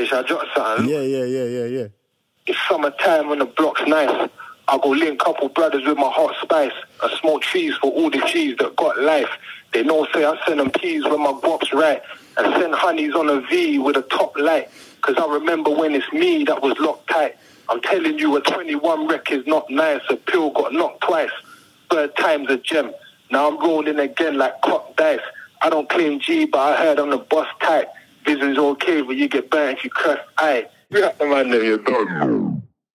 shall I drop something? Yeah. It's summertime when the block's nice. I go link couple brothers with my hot spice. I smoke trees for all the G's that got life. They know say I send them peas when my guap's right. And send honeys on a V with a top light. Cause I remember when it's me that was locked tight. I'm telling you a 21 wreck is not nice. A pill got knocked twice. Third time's a gem. Now I'm rolling again like cocked dice. I don't claim G, but I heard on the bus tight. Vision's okay, but you get burnt if you curse I. You have to mind them, you're done.